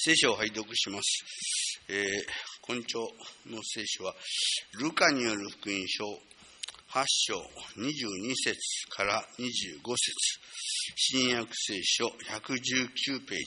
聖書を拝読します。今朝の聖書は、ルカによる福音書8章22節から25節、新約聖書119ページ。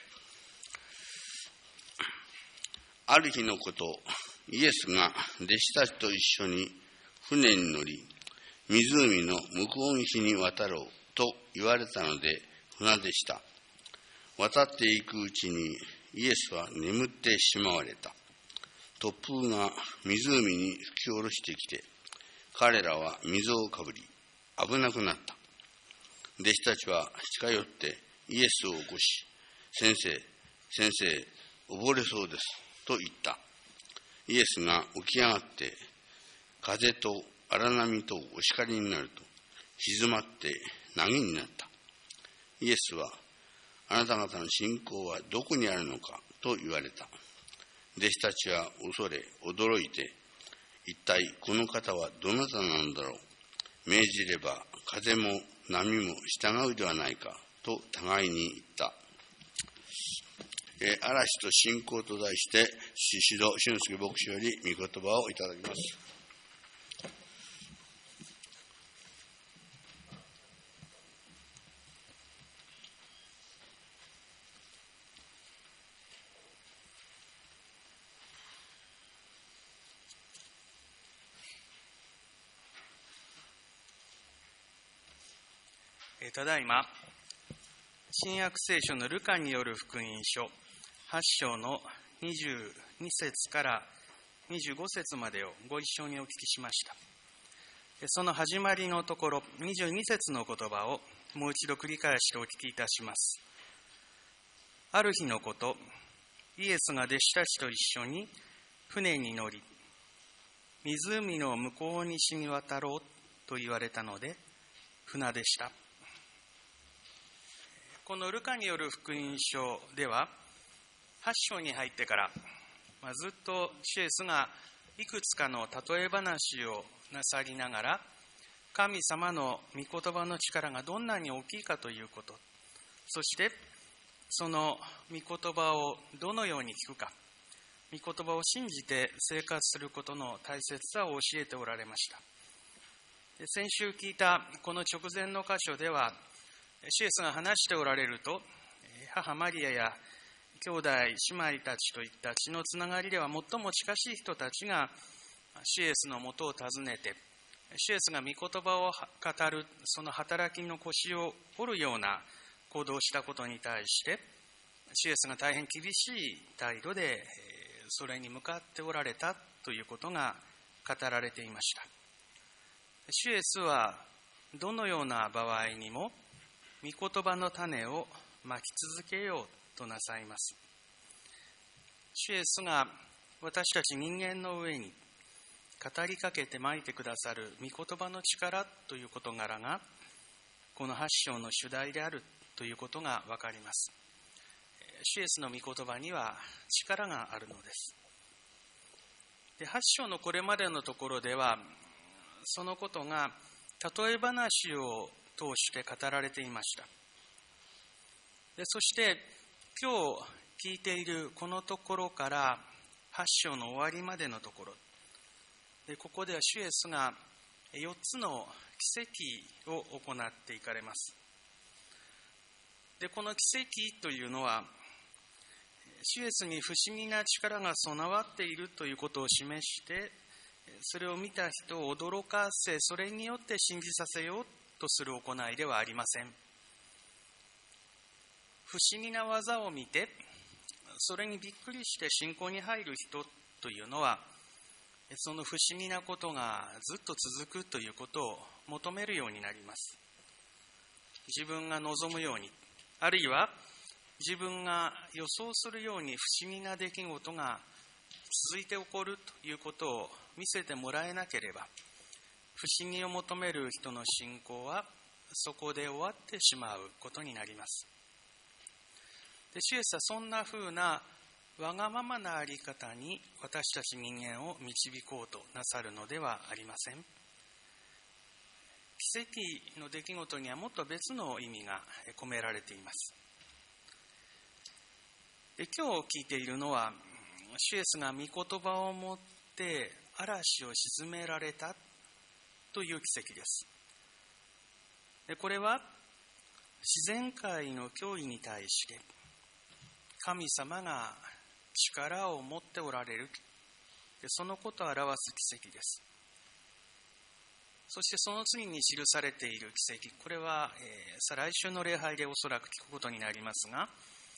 ある日のこと、イエスが弟子たちと一緒に船に乗り、湖の向こう岸に渡ろうと言われたので船でした。渡っていくうちにイエスは眠ってしまわれた。突風が湖に吹き下ろしてきて、彼らは水をかぶり、危なくなった。弟子たちは近寄ってイエスを起こし、先生、溺れそうですと言った。イエスが起き上がって、風と荒波とお叱りになると、静まって凪になった。イエスは、あなた方の信仰はどこにあるのかと言われた。弟子たちは恐れ、驚いて、一体この方はどなたなのだろう。命じれば風も波も従うではないかと互いに言った。嵐と信仰と題して、宍戸俊介牧師より御言葉をいただきます。 ただいま、新約聖書のルカによる福音書8章の22節から25節までをご一緒にお聞きしました。その始まりのところ、22節の言葉をもう一度繰り返してお聞きいたします。ある日のこと、イエスが弟子たちと一緒に船に乗り、湖の向こう岸に渡ろうと言われたので、船でした。このルカによる福音書では、8章に入ってから、ずっと主イエスがいくつかの例え話をなさりながら、神様の御言葉の力がどんなに大きいかということ、そしてその御言葉をどのように聞くか、御言葉を信じて生活することの大切さを教えておられました。先週聞いたこの直前の箇所では、主イエスが話しておられると、母マリアや兄弟姉妹たちといった血のつながりでは最も近しい人たちが主イエスのもとを訪ねて、主イエスが御言葉を語るその働きの腰を折るような行動をしたことに対して、主イエスが大変厳しい態度でそれに向かっておられたということが語られていました。主イエスはどのような場合にも御言葉の種をまき続けようとなさいます。主イエスが私たち人間の上に語りかけてまいてくださる御言葉の力という事柄が、この8章の主題であるということがわかります。主イエスの御言葉には力があるのです。で、8章のこれまでのところでは、そのことが例え話を通して語られていました。で、そして今日聞いているこのところから8章の終わりまでのところで、ここでは主イエスが4つの奇跡を行っていかれます。で、この奇跡というのは、主イエスに不思議な力が備わっているということを示して、それを見た人を驚かせ、それによって信じさせようとする行いではありません。不思議な技を見て、それにびっくりして信仰に入る人というのは、その不思議なことがずっと続くということを求めるようになります。自分が望むように、あるいは自分が予想するように不思議な出来事が続いて起こるということを見せてもらえなければ、不思議を求める人の信仰はそこで終わってしまうことになります。で、主イエスはそんな風なわがままなあり方に私たち人間を導こうとなさるのではありません。奇跡の出来事にはもっと別の意味が込められています。 今日聞いているのは、主イエスが御言葉をもって嵐を鎮められたという奇跡です。これは自然界の脅威に対して神様が力を持っておられる、そのことを表す奇跡です。そしてその次に記されている奇跡、これは、再来週の礼拝でおそらく聞くことになりますが、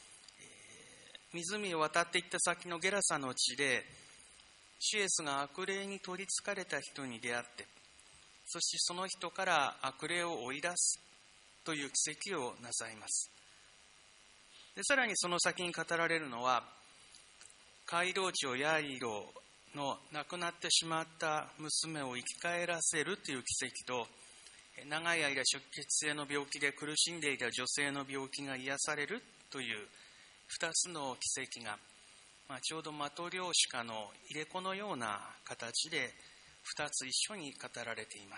湖を渡っていった先のゲラサの地で、主イエスが悪霊に取りつかれた人に出会って、そしてその人から悪霊を追い出すという奇跡をなさいます。でさらにその先に語られるのは、街道長ヤイロの亡くなってしまった娘を生き返らせるという奇跡と、長い間出血性の病気で苦しんでいた女性の病気が癒されるという2つの奇跡が、ちょうどマトリョーシカの入れ子のような形で2つ一緒に語られています。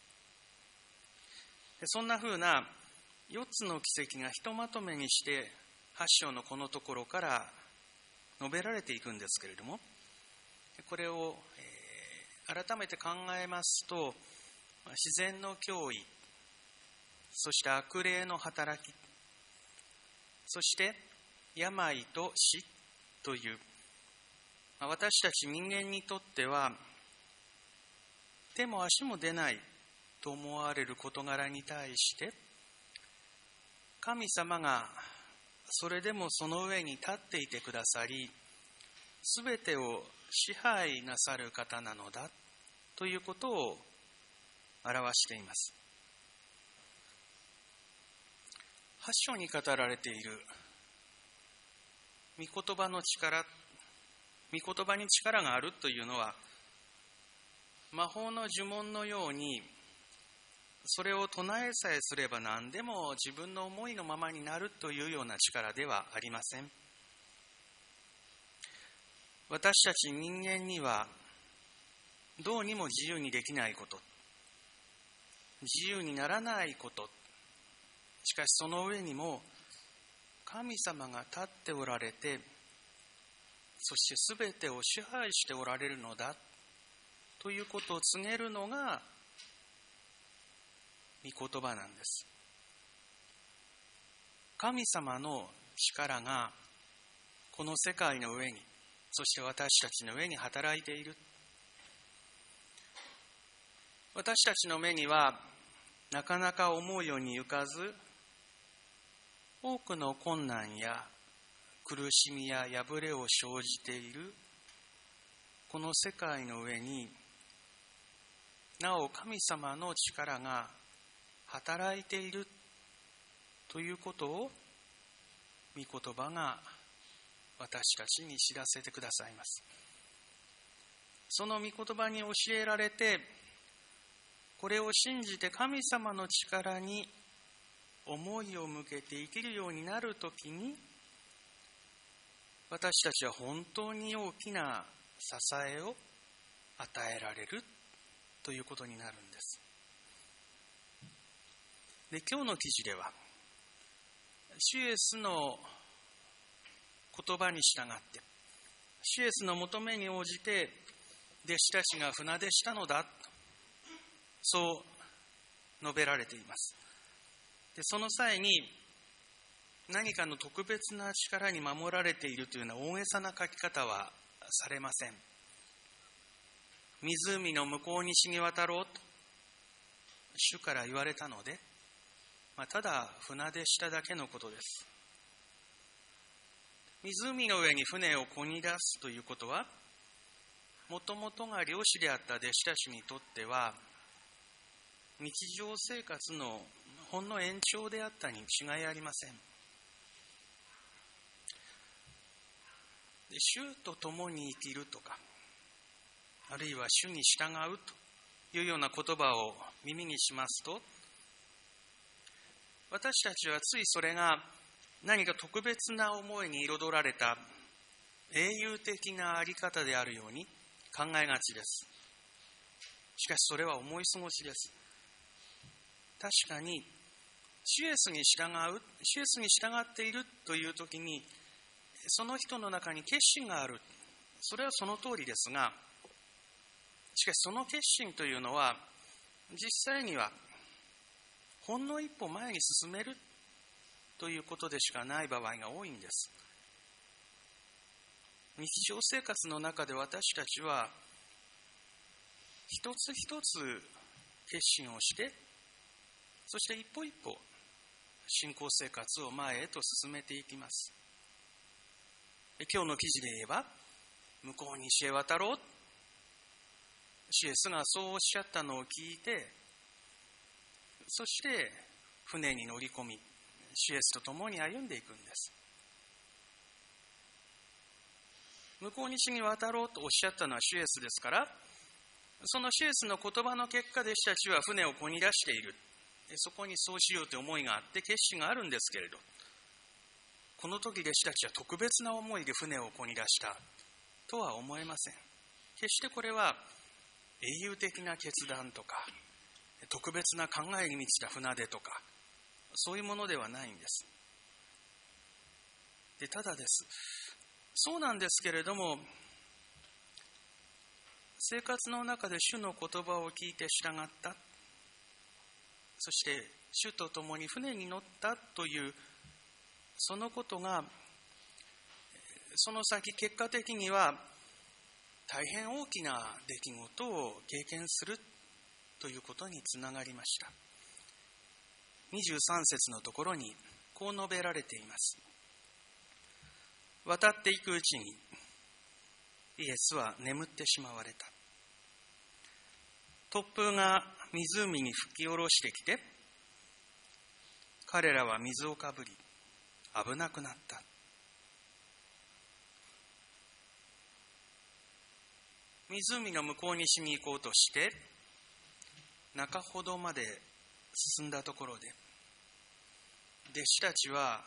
でそんな風な4つの奇跡がひとまとめにして8章のこのところから述べられていくんですけれども、これを改めて考えますと、自然の脅威、そして悪霊の働き、そして病と死という、私たち人間にとっては手も足も出ないと思われる事柄に対して、神様がそれでもその上に立っていてくださり、すべてを支配なさる方なのだということを表しています。8章に語られている御言葉の力、御言葉に力があるというのは、魔法の呪文のように、それを唱えさえすれば何でも自分の思いのままになるというような力ではありません。私たち人間にはどうにも自由にできないこと、自由にならないこと、しかしその上にも神様が立っておられて、そしてすべてを支配しておられるのだということを告げるのが御言葉なんです。神様の力がこの世界の上に、そして私たちの上に働いている。私たちの目にはなかなか思うようにいかず、多くの困難や苦しみや破れを生じているこの世界の上に、なお神様の力が働いているということを御言葉が私たちに知らせてくださいます。その御言葉に教えられて、これを信じて神様の力に思いを向けて生きるようになるときに、私たちは本当に大きな支えを与えられるということになるんです。で、今日の記事では、主イエスの言葉に従って、主イエスの求めに応じて弟子たちが船出したのだ、そう述べられています。で、その際に何かの特別な力に守られているというような大げさな書き方はされません。湖の向こう岸に渡ろうと主から言われたので、ただ船出しただけのことです。湖の上に船を漕ぎ出すということは、もともとが漁師であった弟子たちにとっては、日常生活のほんの延長であったに違いありません。主と共に生きるとか、あるいは主に従うというような言葉を耳にしますと、私たちはついそれが何か特別な思いに彩られた英雄的なあり方であるように考えがちです。しかしそれは思い過ごしです。確かに主イエスに従っているという時に、 その人の中に決心がある。それはその通りですが、しかしその決心というのは、実際にはほんの一歩前に進めるということでしかない場合が多いんです。日常生活の中で私たちは一つ一つ決心をして、そして一歩一歩信仰生活を前へと進めていきます。今日の記事で言えば、向こう岸へ渡ろう、シエスがそうおっしゃったのを聞いて、そして船に乗り込み、シエスと共に歩んでいくんです。向こう岸に渡ろうとおっしゃったのはシエスですから、そのシエスの言葉の結果、弟子たちは船を漕ぎ出している。そこにそうしようという思いがあって決心があるんですけれど、この時弟子たちは特別な思いで船を漕ぎ出したとは思えません。決してこれは英雄的な決断とか特別な考えに満ちた船出とか、そういうものではないんです。で、ただです。そうなんですけれども、生活の中で主の言葉を聞いて従った、そして主と共に船に乗ったというそのことが、その先結果的には大変大きな出来事を経験するということにつながりました。23節のところにこう述べられています。渡っていくうちにイエスは眠ってしまわれた。突風が湖に吹き下ろしてきて、彼らは水をかぶり危なくなった。湖の向こう岸に行こうとして中ほどまで進んだところで、弟子たちは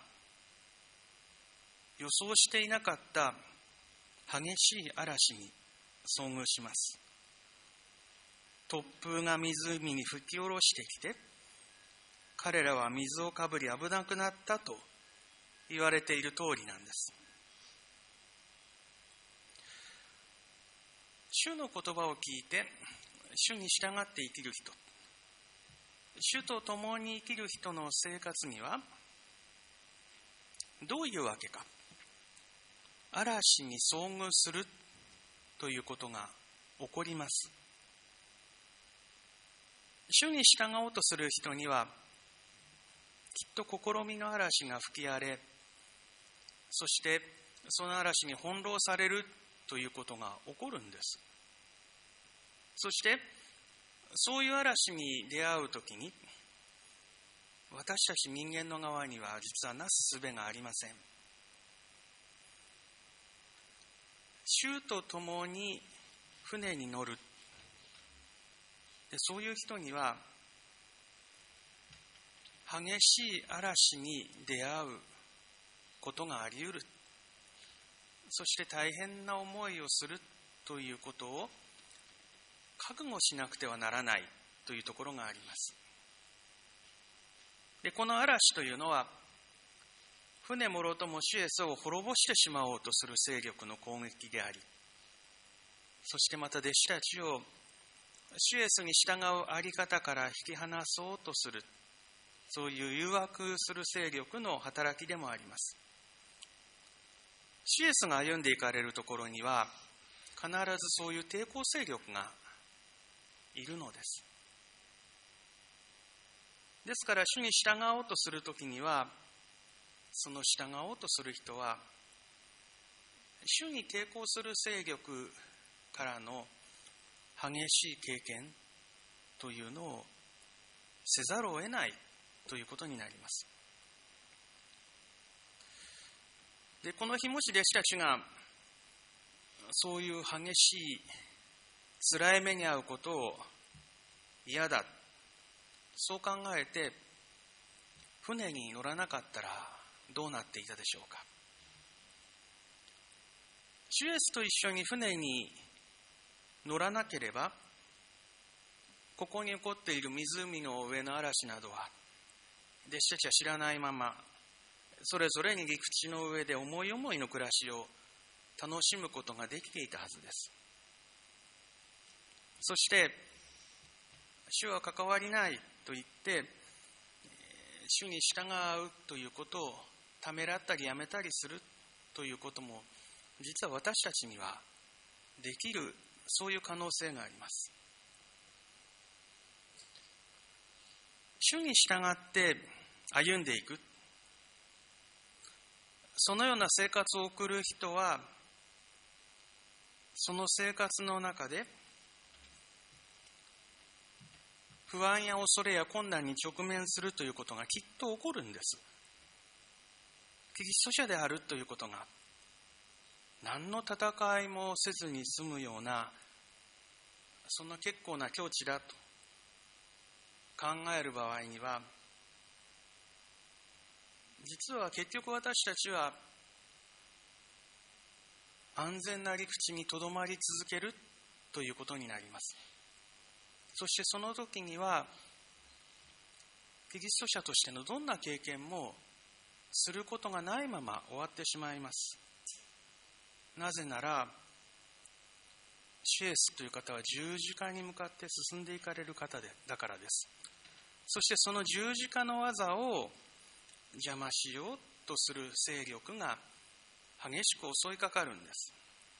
予想していなかった激しい嵐に遭遇します。突風が湖に吹き下ろしてきて、彼らは水をかぶり危なくなったと言われている通りなんです。主の言葉を聞いて主に従って生きる人、主と共に生きる人の生活にはどういうわけか。嵐に遭遇するということが起こります。主に従おうとする人にはきっと試みの嵐が吹き荒れ、そしてその嵐に翻弄されるということが起こるんです。そしてそういう嵐に出会うときに、私たち人間の側には実はなす術がありません。主と共に船に乗る、そういう人には激しい嵐に出会うことがあり得る。そして大変な思いをするということを覚悟しなくてはならないというところがあります。で、この嵐というのは船もろとも主イエスを滅ぼしてしまおうとする勢力の攻撃であり、そしてまた弟子たちを主イエスに従うあり方から引き離そうとする、そういう誘惑する勢力の働きでもあります。主イエスが歩んでいかれるところには必ずそういう抵抗勢力がいるのです。ですから主に従おうとするときには、その従おうとする人は主に抵抗する勢力からの激しい経験というのをせざるを得ないということになります。で、この日もし弟子たちがそういう激しい辛い目に遭うことを嫌だ、そう考えて船に乗らなかったらどうなっていたでしょうか。主イエスと一緒に船に乗らなければ、ここに起こっている湖の上の嵐などは弟子たちは知らないままそれぞれに陸地の上で思い思いの暮らしを楽しむことができていたはずです。そして主は関わりないと言って主に従うということをためらったりやめたりするということも実は私たちにはできる、そういう可能性があります。主に従って歩んでいく、そのような生活を送る人はその生活の中で不安や恐れや困難に直面するということがきっと起こるんです。キリスト者であるということが何の戦いもせずに済むような、そんな結構な境地だと考える場合には、実は結局私たちは安全な陸地にとどまり続けるということになります。そしてその時にはキリスト者としてのどんな経験もすることがないまま終わってしまいます。なぜならシュエスという方は十字架に向かって進んでいかれる方だからです。そしてその十字架の技を邪魔しようとする勢力が激しく襲いかかるんです。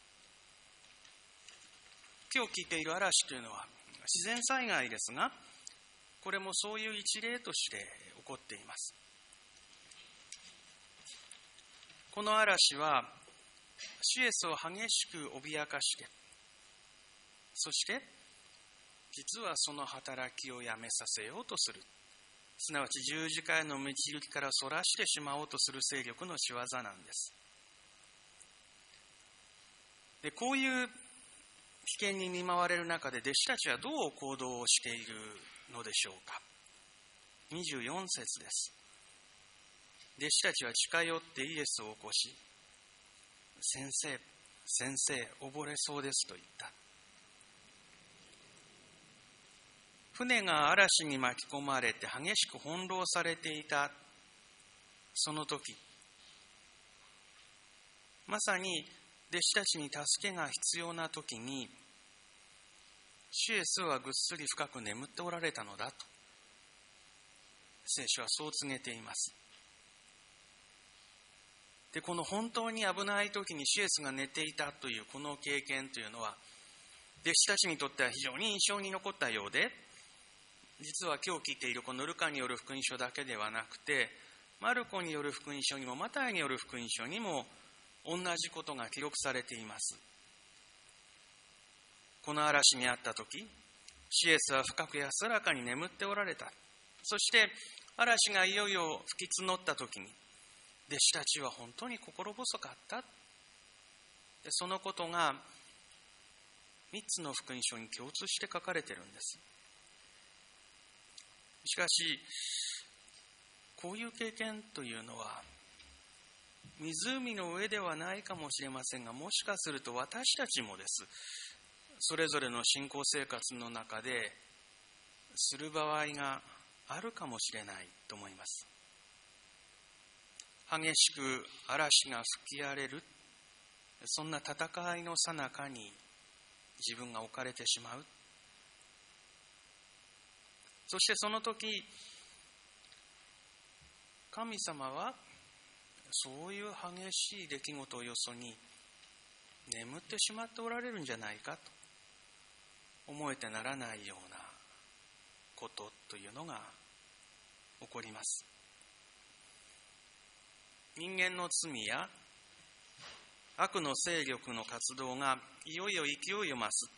今日聞いている嵐というのは自然災害ですが、これもそういう一例として起こっています。この嵐はシュエスを激しく脅かして、そして実はその働きをやめさせようとする、すなわち十字架への導きからそらしてしまおうとする勢力の仕業なんです。で、こういう危険に見舞われる中で弟子たちはどう行動をしているのでしょうか。24節です。弟子たちは近寄ってイエスを起こし、先生、先生、溺れそうですと言った。船が嵐に巻き込まれて激しく翻弄されていたその時、まさに弟子たちに助けが必要な時にシュエスはぐっすり深く眠っておられたのだと聖書はそう告げています。で、この本当に危ない時にシュエスが寝ていたというこの経験というのは弟子たちにとっては非常に印象に残ったようで、実は今日聞いているこのルカによる福音書だけではなくて、マルコによる福音書にもマタイによる福音書にも同じことが記録されています。この嵐にあった時、シエスは深く安らかに眠っておられた。そして嵐がいよいよ吹き募った時に弟子たちは本当に心細かった。そのことが3つの福音書に共通して書かれているんです。しかしこういう経験というのは湖の上ではないかもしれませんが、もしかすると私たちもです、それぞれの信仰生活の中でする場合があるかもしれないと思います。激しく嵐が吹き荒れる、そんな戦いの最中に自分が置かれてしまう。そしてその時、神様はそういう激しい出来事をよそに眠ってしまっておられるんじゃないかと思えてならないようなことというのが起こります。人間の罪や悪の勢力の活動がいよいよ勢いを増す。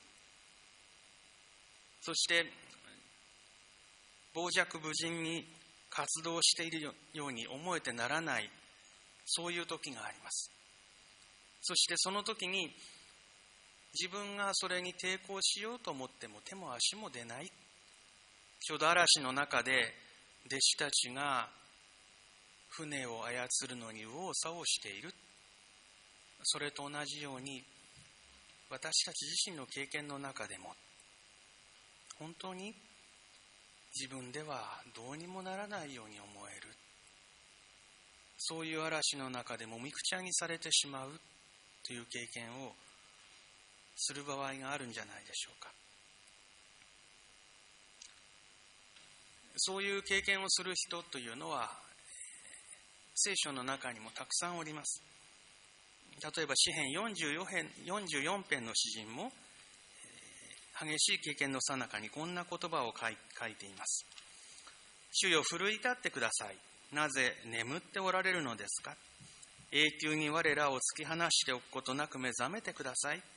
そして傍若無人に活動しているように思えてならない、そういう時があります。そしてその時に自分がそれに抵抗しようと思っても手も足も出ない。ちょうど嵐の中で弟子たちが船を操るのに右往左往している。それと同じように私たち自身の経験の中でも本当に自分ではどうにもならないように思える。 そういう嵐の中でもみくちゃにされてしまうという経験をする場合があるんじゃないでしょうか。そういう経験をする人というのは聖書の中にもたくさんおります。例えば詩編44編の詩人も激しい経験の最中にこんな言葉を書いています。主よ、奮い立ってください。なぜ眠っておられるのですか。永久に我らを突き放しておくことなく目覚めてください。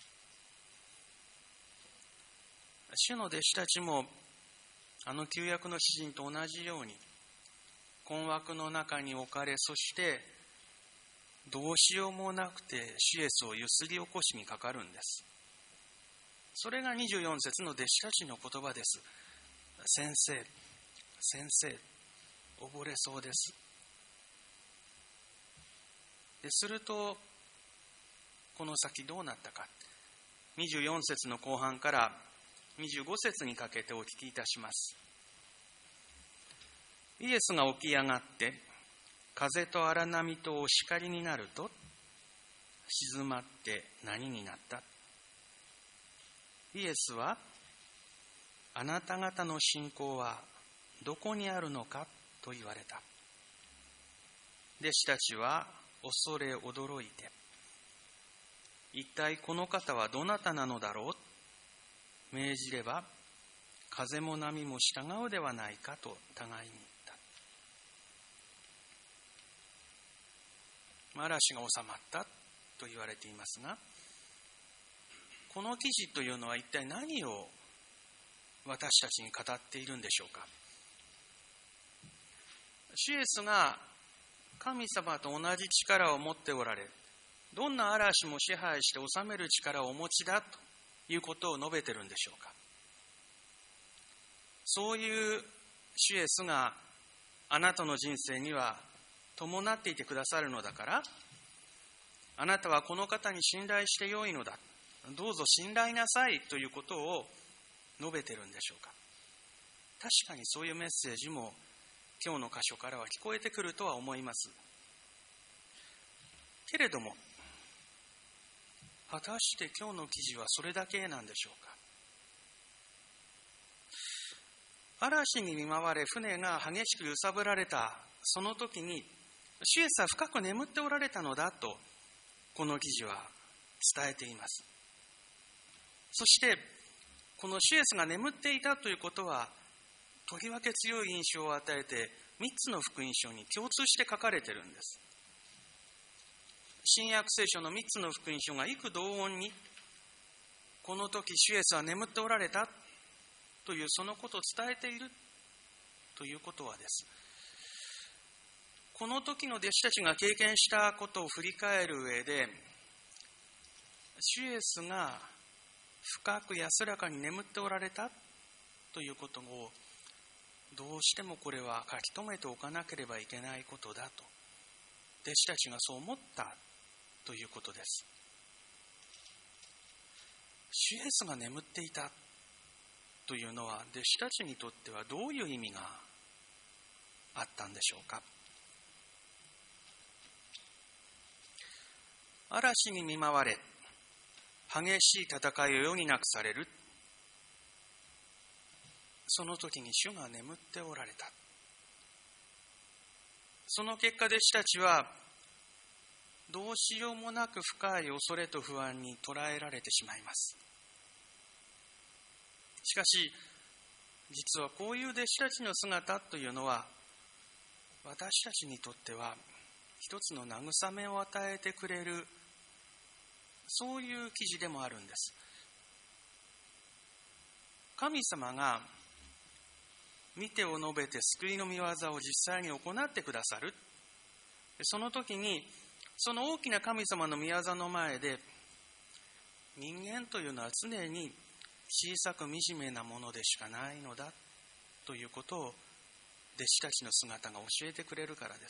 主の弟子たちもあの旧約の詩人と同じように困惑の中に置かれ、そしてどうしようもなくて主イエスをゆすり起こしにかかるんです。それが24節の弟子たちの言葉です。先生、先生、溺れそうです。するとこの先どうなったか、24節の後半から25節にかけてお聞きいたします。イエスが起き上がって風と荒波とお叱りになると、静まって何になった。イエスは、あなた方の信仰はどこにあるのかと言われた。弟子たちは恐れ驚いて、一体この方はどなたなのだろう、命じれば風も波も従うではないかと互いに言った。嵐が収まったと言われていますが、この記事というのは一体何を私たちに語っているんでしょうか。主イエスが神様と同じ力を持っておられ、どんな嵐も支配して治める力をお持ちだということを述べてるんでしょうか。そういう主イエスがあなたの人生には伴っていてくださるのだから、あなたはこの方に信頼してよいのだ、どうぞ信頼なさいということを述べてるんでしょうか。確かにそういうメッセージも今日の箇所からは聞こえてくるとは思います。けれども、果たして今日の記事はそれだけなんでしょうか。嵐に見舞われ船が激しく揺さぶられたその時に、主イエスは深く眠っておられたのだとこの記事は伝えています。そしてこの主イエスが眠っていたということは、とりわけ強い印象を与えて3つの福音書に共通して書かれているんです。新約聖書の3つの福音書が異口同音に、この時主イエスは眠っておられたというそのことを伝えているということはです。この時の弟子たちが経験したことを振り返る上で、主イエスが深く安らかに眠っておられたということを、どうしてもこれは書き留めておかなければいけないことだと弟子たちがそう思ったということです。主イエスが眠っていたというのは、弟子たちにとってはどういう意味があったんでしょうか。嵐に見舞われ、激しい戦いを余儀なくされる。その時に主が眠っておられた。その結果、弟子たちはどうしようもなく深い恐れと不安に捉えられてしまいます。しかし、実はこういう弟子たちの姿というのは、私たちにとっては一つの慰めを与えてくれる、そういう記事でもあるんです。神様が見てを述べて救いの御業を実際に行ってくださる。その時に、その大きな神様の御業の前で、人間というのは常に小さく惨めなものでしかないのだということを弟子たちの姿が教えてくれるからです。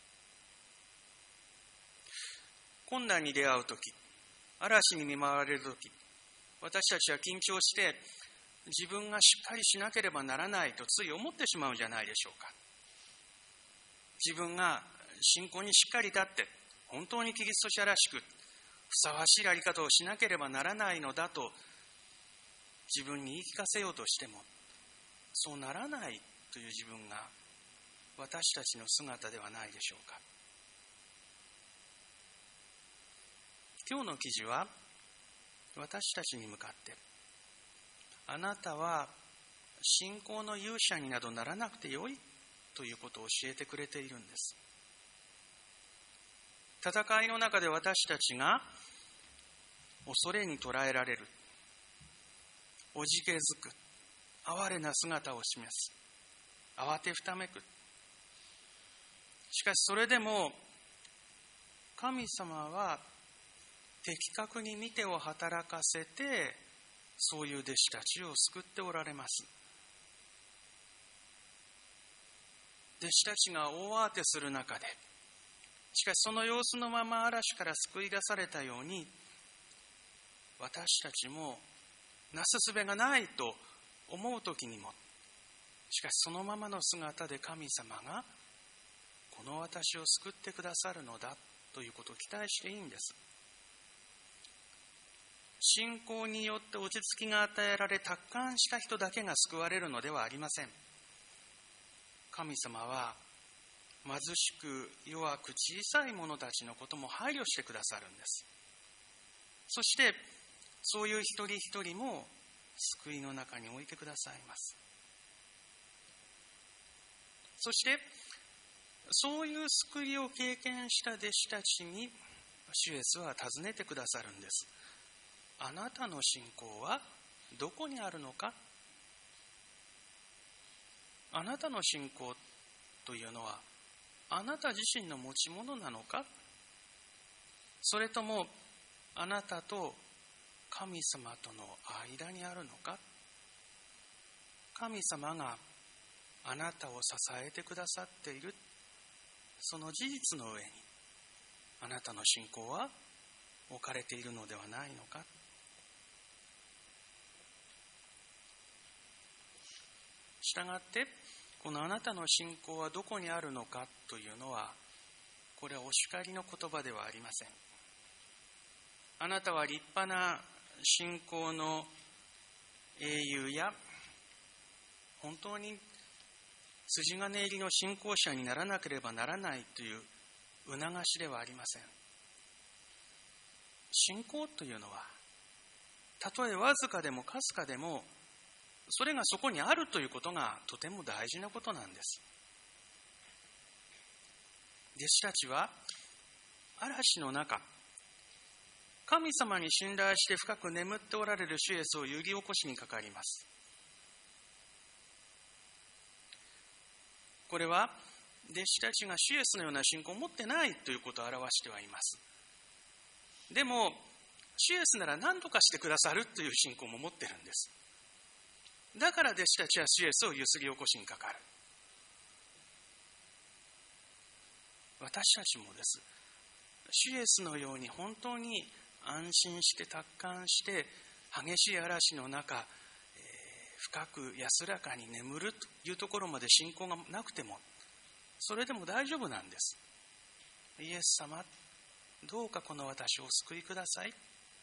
困難に出会うとき、嵐に見舞われるとき、私たちは緊張して自分がしっかりしなければならないとつい思ってしまうんじゃないでしょうか。自分が信仰にしっかり立って本当にキリスト者らしくふさわしいやり方をしなければならないのだと自分に言い聞かせようとしても、そうならないという自分が私たちの姿ではないでしょうか。今日の記事は私たちに向かって、あなたは信仰の勇者になどならなくてよいということを教えてくれているんです。戦いの中で私たちが恐れに捉えられる、おじけづく、哀れな姿を示す、慌てふためく。しかしそれでも神様は的確に見てを働かせて、そういう弟子たちを救っておられます。弟子たちが大慌てする中で、しかしその様子のまま嵐から救い出されたように、私たちもなすすべがないと思う時にも、しかしそのままの姿で神様がこの私を救ってくださるのだということを期待していいんです。信仰によって落ち着きが与えられ、達観した人だけが救われるのではありません。神様は貧しく弱く小さい者たちのことも配慮してくださるんです。そしてそういう一人一人も救いの中に置いてくださいます。そしてそういう救いを経験した弟子たちに主イエスは尋ねてくださるんです。あなたの信仰はどこにあるのか。あなたの信仰というのはあなた自身の持ち物なのか、それともあなたと神様との間にあるのか。神様があなたを支えてくださっている、その事実の上にあなたの信仰は置かれているのではないのか。したがってこのあなたの信仰はどこにあるのかというのは、これはお叱りの言葉ではありません。あなたは立派な信仰の英雄や本当に筋金入りの信仰者にならなければならないという促しではありません。信仰というのは、たとえわずかでもかすかでも、それがそこにあるということがとても大事なことなんです。弟子たちは嵐の中、神様に信頼して深く眠っておられる主イエスを揺り起こしにかかります。これは弟子たちが主イエスのような信仰を持ってないということを表してはいます。でも主イエスなら何とかしてくださるという信仰も持ってるんです。だから弟子たちは主イエスを揺すり起こしにかかる。私たちもです。主イエスのように本当に安心して達観して激しい嵐の中、深く安らかに眠るというところまで信仰がなくても、それでも大丈夫なんです。イエス様、どうかこの私をお救いください。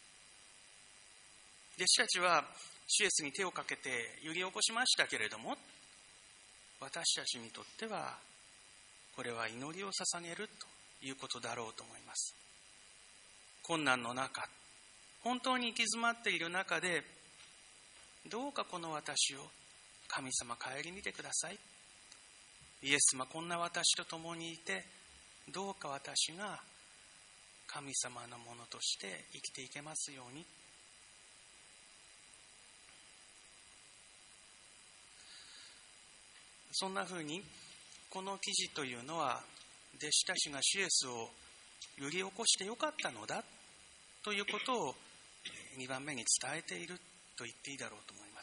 弟子たちは主イエスに手をかけて揺り起こしましたけれども、私たちにとってはこれは祈りを捧げるということだろうと思います。困難の中、本当に行き詰まっている中で、どうかこの私を神様顧みてください。イエス様、こんな私と共にいて、どうか私が神様のものとして生きていけますように。そんなふうにこの記事というのは、弟子たちが主イエスを揺り起こしてよかったのだということを2番目に伝えていると言っていいだろうと思います。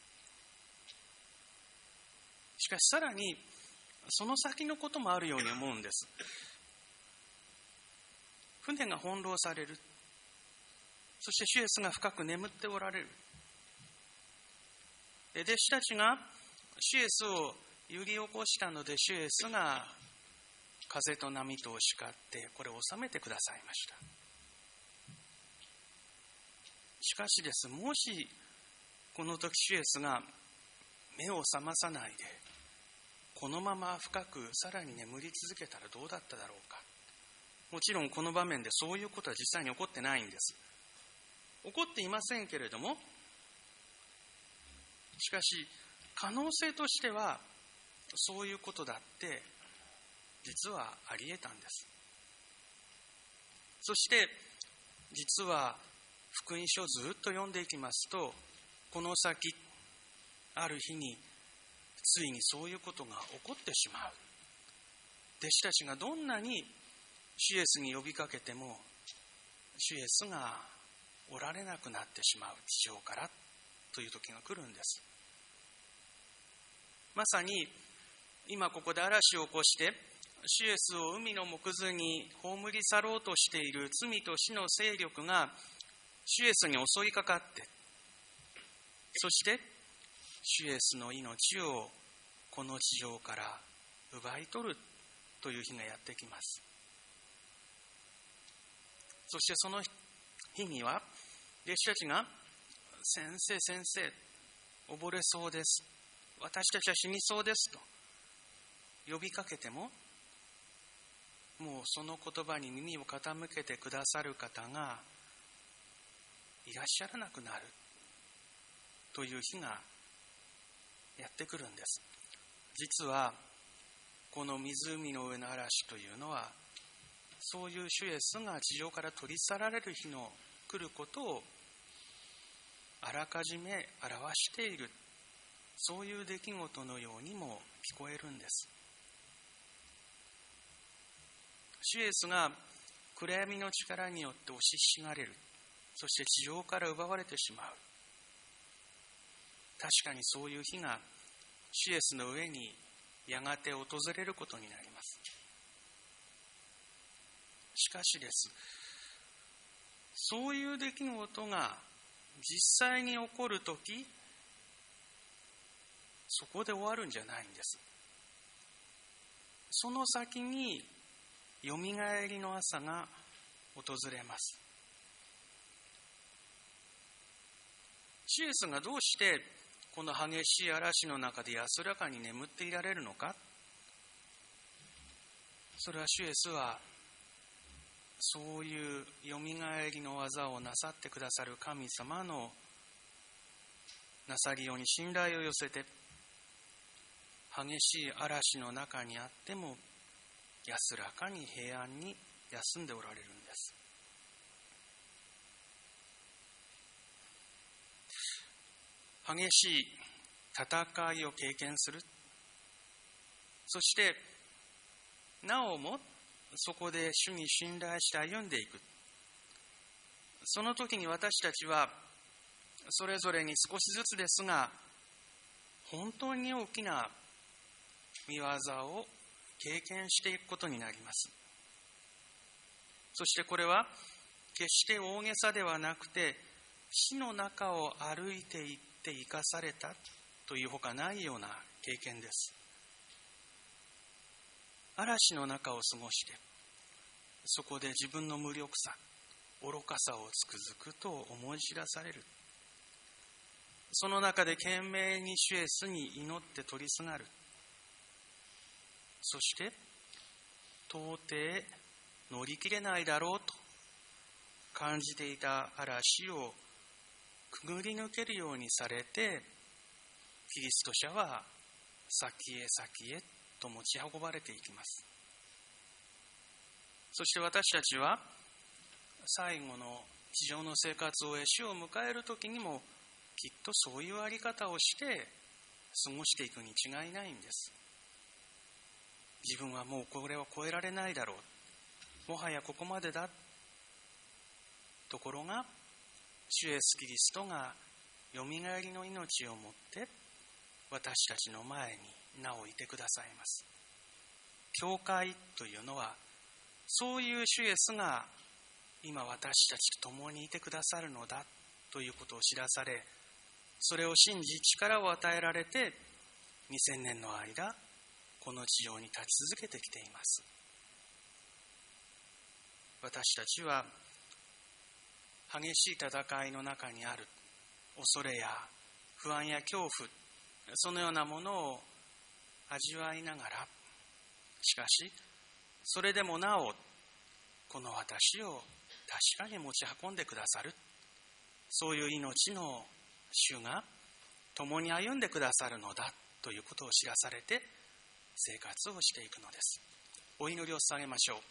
しかしさらにその先のこともあるように思うんです。船が翻弄される。そして主イエスが深く眠っておられる。弟子たちが主イエスを揺り起こしたので、主イエスが風と波とを叱ってこれを収めてくださいました。しかしです、もしこの時主イエスが目を覚まさないでこのまま深くさらに眠り続けたらどうだっただろうか。もちろんこの場面でそういうことは実際に起こってないんです。起こっていませんけれども、しかし可能性としてはそういうことだって実はあり得たんです。そして実は福音書をずっと読んでいきますと、この先ある日についにそういうことが起こってしまう。弟子たちがどんなに主イエスに呼びかけても主イエスがおられなくなってしまう、地上からという時が来るんです。まさに今ここで嵐を起こして主イエスを海の木図に葬り去ろうとしている罪と死の勢力が主イエスに襲いかかって、そして主イエスの命をこの地上から奪い取るという日がやってきます。そしてその日には弟子たちが先生先生溺れそうです、私たちは死にそうですと呼びかけても、もうその言葉に耳を傾けてくださる方がいらっしゃらなくなるという日がやってくるんです。実はこの湖の上の嵐というのは、そういう主イエスが地上から取り去られる日の来ることをあらかじめ表している、そういう出来事のようにも聞こえるんです。主イエスが暗闇の力によって押ししがれる、そして地上から奪われてしまう。確かにそういう日が主イエスの上にやがて訪れることになります。しかしです、そういう出来事が実際に起こるとき、そこで終わるんじゃないんです。その先によみがえりの朝が訪れます。主イエスがどうしてこの激しい嵐の中で安らかに眠っていられるのか。それは主イエスはそういうよみがえりの技をなさってくださる神様のなさりように信頼を寄せて、激しい嵐の中にあっても安らかに平安に休んでおられるんです。激しい戦いを経験する、そしてなおもそこで主に信頼して歩んでいく。その時に私たちはそれぞれに少しずつですが本当に大きな御業を経験していくことになります。そしてこれは決して大げさではなくて、死の中を歩いていって生かされたというほかないような経験です。嵐の中を過ごして、そこで自分の無力さ、愚かさをつくづくと思い知らされる。その中で懸命に主イエスに祈って取りすがる。そして到底乗り切れないだろうと感じていた嵐をくぐり抜けるようにされて、キリスト者は先へ先へと持ち運ばれていきます。そして私たちは最後の地上の生活を終え、主を迎える時にもきっとそういうあり方をして過ごしていくに違いないんです。自分はもうこれを超えられないだろう、もはやここまでだ。ところが主イエスキリストがよみがえりの命をもって私たちの前になおいてくださいます。教会というのはそういう主イエスが今私たちと共にいてくださるのだということを知らされ、それを信じ力を与えられて2000年の間この地上に立ち続けてきています。 私たちは激しい戦いの中にある恐れや不安や恐怖、そのようなものを味わいながら、しかしそれでもなおこの私を確かに持ち運んでくださる、そういう命の主が共に歩んでくださるのだということを知らされて生活をしていくのです。お祈りを捧げましょう。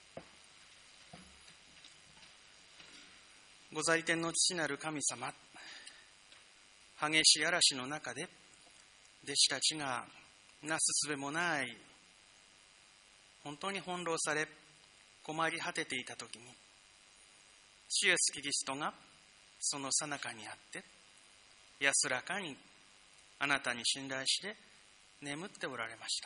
ご在天の父なる神様、激しい嵐の中で弟子たちがなすすべもない本当に翻弄され困り果てていたときに、主イエスキリストがその最中にあって安らかにあなたに信頼して眠っておられました。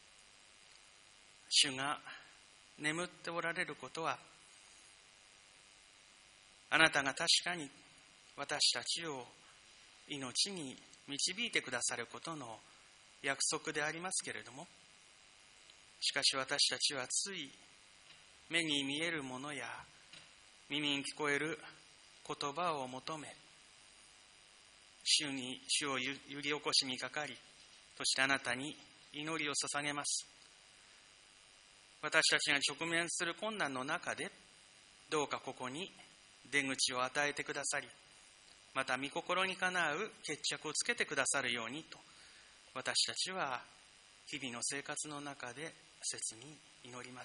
主が眠っておられることは、あなたが確かに私たちを命に導いてくださることの約束でありますけれども、しかし私たちはつい目に見えるものや耳に聞こえる言葉を求め、主を揺り起こしにかかり、そしてあなたに祈りを捧げます。私たちが直面する困難の中で、どうかここに出口を与えてくださり、また御心にかなう決着をつけてくださるようにと、私たちは日々の生活の中で切に祈ります。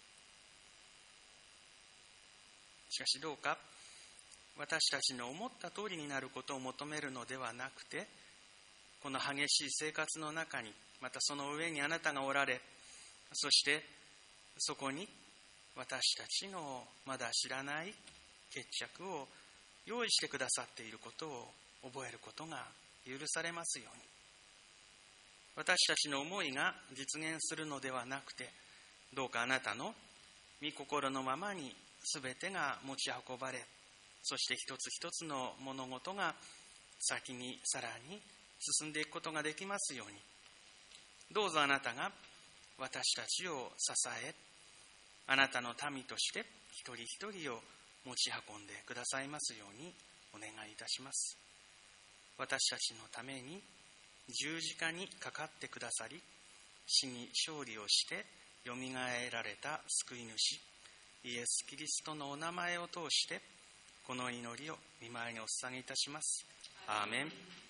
しかしどうか私たちの思った通りになることを求めるのではなくて、この激しい生活の中に、またその上にあなたがおられ、そしてそこに私たちのまだ知らない決着を用意してくださっていることを覚えることが許されますように、私たちの思いが実現するのではなくて、どうかあなたの御心のままに全てが持ち運ばれ、そして一つ一つの物事が先にさらに進んでいくことができますように、どうぞあなたが私たちを支え、あなたの民として一人一人を持ち運んでくださいますようにお願いいたします。私たちのために十字架にかかってくださり、死に勝利をしてよみがえられた救い主イエス・キリストのお名前を通してこの祈りを御前にお捧げいたします。アーメン。